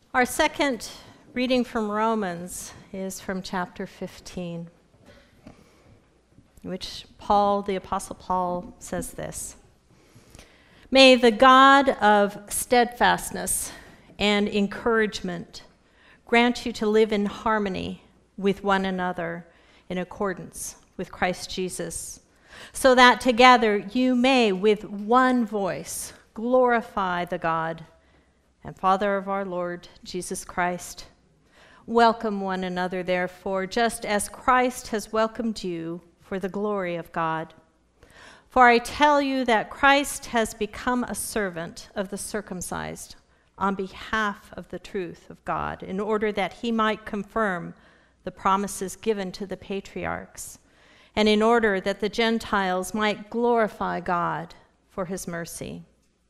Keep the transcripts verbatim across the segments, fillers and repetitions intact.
Our second reading from Romans is from chapter fifteen, in which Paul, the Apostle Paul, says this: "May the God of steadfastness and encouragement grant you to live in harmony with one another in accordance with Christ Jesus, so that together you may with one voice glorify the God and Father of our Lord Jesus Christ. Welcome one another, therefore, just as Christ has welcomed you for the glory of God. For I tell you that Christ has become a servant of the circumcised on behalf of the truth of God, in order that he might confirm the promises given to the patriarchs, and in order that the Gentiles might glorify God for his mercy.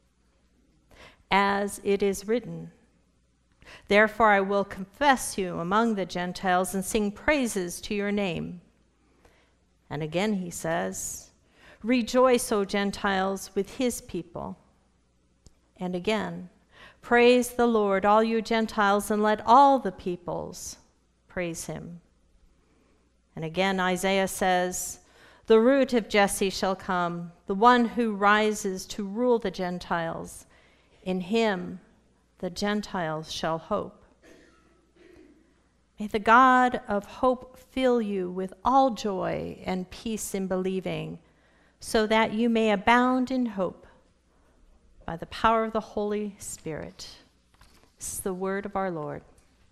As it is written, therefore I will confess you among the Gentiles and sing praises to your name. And again he says, rejoice, O Gentiles, with his people. And again, praise the Lord, all you Gentiles, and let all the peoples praise him. And again Isaiah says, the root of Jesse shall come, the one who rises to rule the Gentiles. In him the Gentiles shall hope. May the God of hope fill you with all joy and peace in believing, so that you may abound in hope by the power of the Holy Spirit." This is the word of our Lord.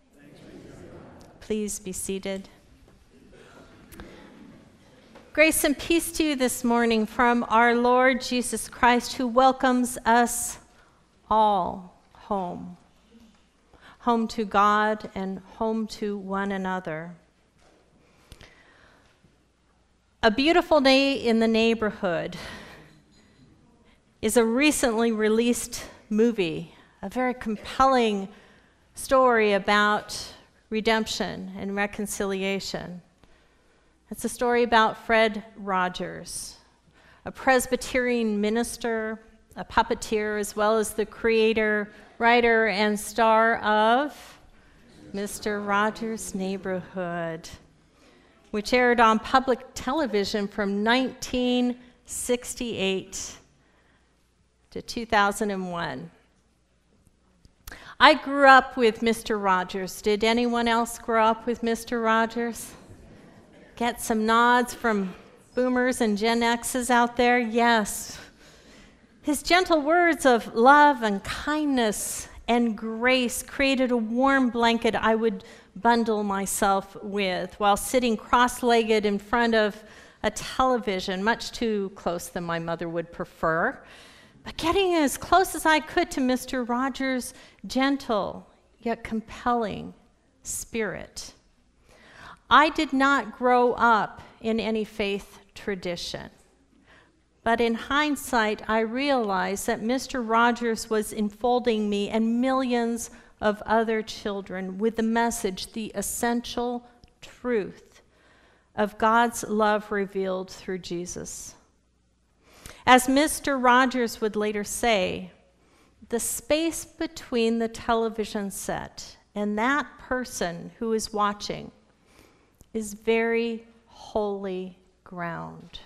Please be seated. Grace and peace to you this morning from our Lord Jesus Christ, who welcomes us all home, home to God and home to one another. A Beautiful Day in the Neighborhood is a recently released movie, a very compelling story about redemption and reconciliation. It's a story about Fred Rogers, a Presbyterian minister, a puppeteer, as well as the creator, writer, and star of Mister Rogers' Neighborhood, which aired on public television from nineteen sixty-eight to two thousand one. I grew up with Mister Rogers. Did anyone else grow up with Mister Rogers? Get some nods from boomers and Gen X's out there? Yes. His gentle words of love and kindness and grace created a warm blanket I would bundle myself with while sitting cross-legged in front of a television, much too close than my mother would prefer, but getting as close as I could to Mister Rogers' gentle yet compelling spirit. I did not grow up in any faith tradition. But in hindsight, I realized that Mister Rogers was enfolding me and millions of other children with the message, the essential truth of God's love revealed through Jesus. As Mister Rogers would later say, the space between the television set and that person who is watching is very holy ground.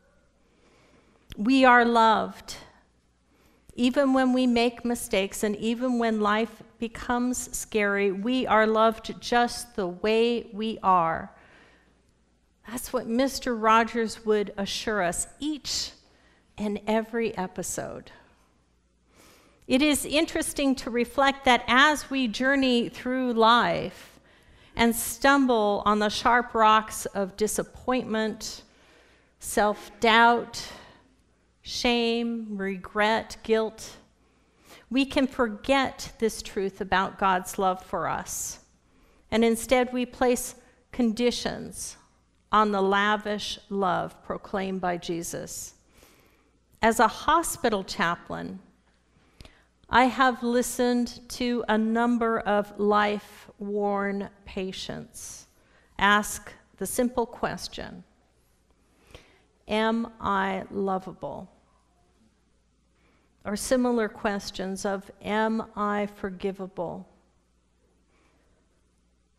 We are loved, even when we make mistakes and even when life becomes scary. We are loved just the way we are. That's what Mister Rogers would assure us each and every episode. It is interesting to reflect that as we journey through life and stumble on the sharp rocks of disappointment, self-doubt, shame, regret, guilt, we can forget this truth about God's love for us. And instead we place conditions on the lavish love proclaimed by Jesus. As a hospital chaplain, I have listened to a number of life-worn patients ask the simple question, am I lovable? Or similar questions of, am I forgivable?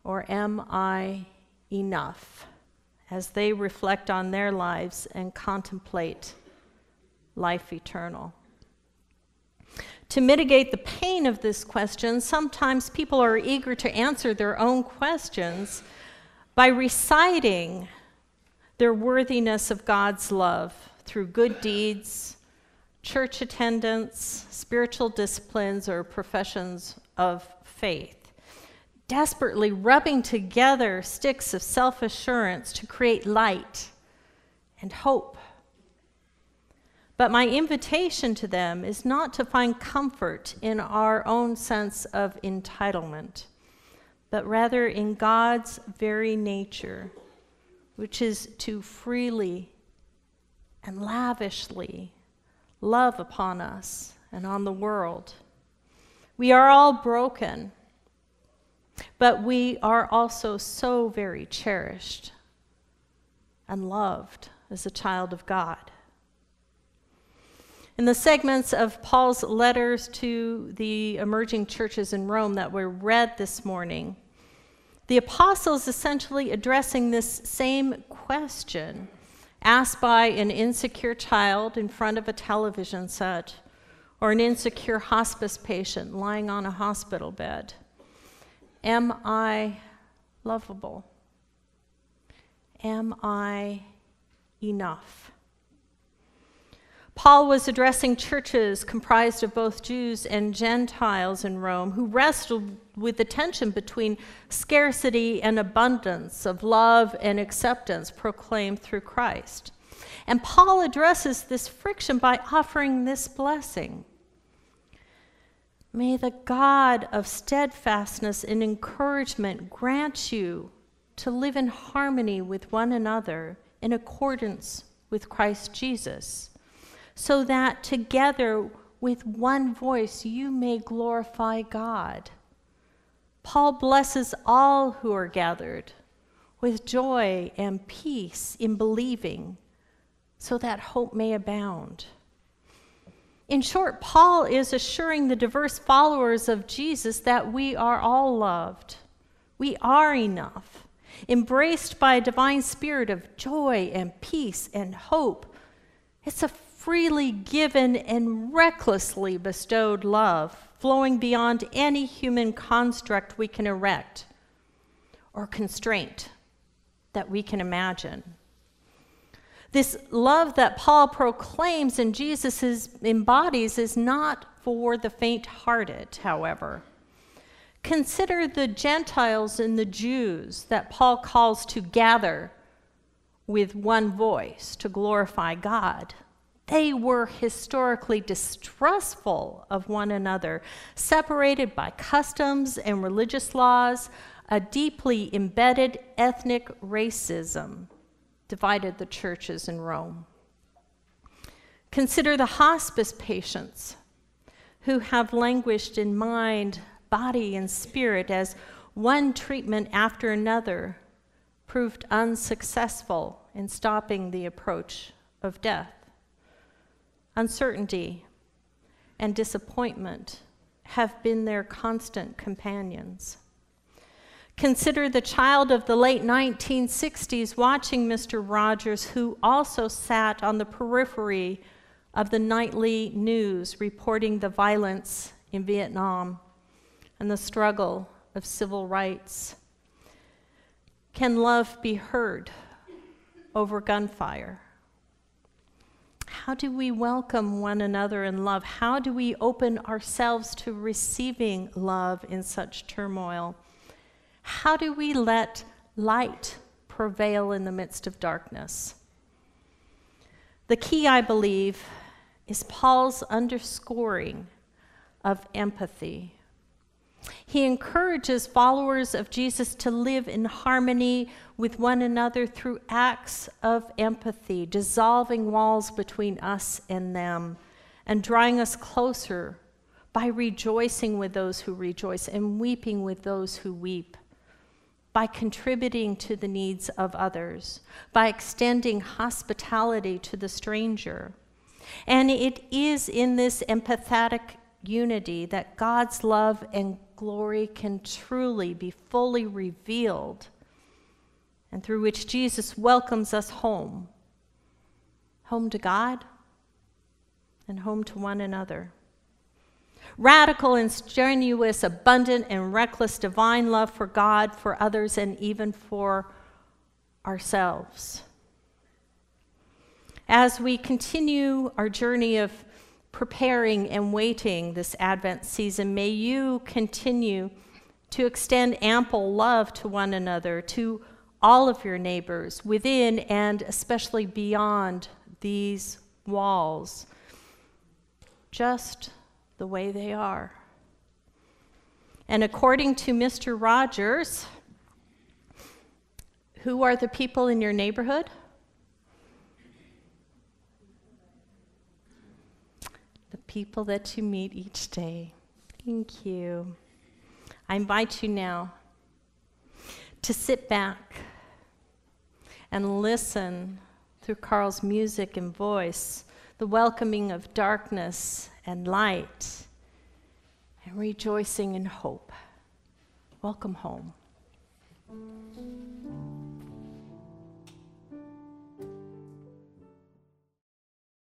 Or am I enough? As they reflect on their lives and contemplate life eternal. To mitigate the pain of this question, sometimes people are eager to answer their own questions by reciting their worthiness of God's love through good deeds, church attendance, spiritual disciplines, or professions of faith, desperately rubbing together sticks of self-assurance to create light and hope. But my invitation to them is not to find comfort in our own sense of entitlement, but rather in God's very nature, which is to freely and lavishly love upon us and on the world. We are all broken, but we are also so very cherished and loved as a child of God. In the segments of Paul's letters to the emerging churches in Rome that were read this morning, the apostle is essentially addressing this same question asked by an insecure child in front of a television set or an insecure hospice patient lying on a hospital bed. Am I lovable? Am I enough? Paul was addressing churches comprised of both Jews and Gentiles in Rome who wrestled with the tension between scarcity and abundance of love and acceptance proclaimed through Christ. And Paul addresses this friction by offering this blessing. May the God of steadfastness and encouragement grant you to live in harmony with one another in accordance with Christ Jesus, so that together with one voice you may glorify God. Paul blesses all who are gathered with joy and peace in believing, so that hope may abound. In short, Paul is assuring the diverse followers of Jesus that we are all loved. We are enough, embraced by a divine spirit of joy and peace and hope. It's a freely given and recklessly bestowed love, flowing beyond any human construct we can erect or constraint that we can imagine. This love that Paul proclaims and Jesus is, embodies is not for the faint-hearted, however. Consider the Gentiles and the Jews that Paul calls to gather with one voice to glorify God. They were historically distrustful of one another, separated by customs and religious laws. A deeply embedded ethnic racism divided the churches in Rome. Consider the hospice patients who have languished in mind, body, and spirit as one treatment after another proved unsuccessful in stopping the approach of death. Uncertainty and disappointment have been their constant companions. Consider the child of the late nineteen sixties watching Mister Rogers, who also sat on the periphery of the nightly news reporting the violence in Vietnam and the struggle of civil rights. Can love be heard over gunfire? How do we welcome one another in love? How do we open ourselves to receiving love in such turmoil? How do we let light prevail in the midst of darkness? The key, I believe, is Paul's underscoring of empathy. He encourages followers of Jesus to live in harmony with one another through acts of empathy, dissolving walls between us and them, and drawing us closer by rejoicing with those who rejoice and weeping with those who weep, by contributing to the needs of others, by extending hospitality to the stranger. And it is in this empathetic unity, that God's love and glory can truly be fully revealed, and through which Jesus welcomes us home, home to God and home to one another. Radical and strenuous, abundant and reckless divine love for God, for others, and even for ourselves. As we continue our journey of preparing and waiting this Advent season, may you continue to extend ample love to one another, to all of your neighbors, within and especially beyond these walls, just the way they are. And according to Mister Rogers, who are the people in your neighborhood? The people that you meet each day. Thank you. I invite you now to sit back and listen through Carl's music and voice, the welcoming of darkness and light, and rejoicing in hope. Welcome home.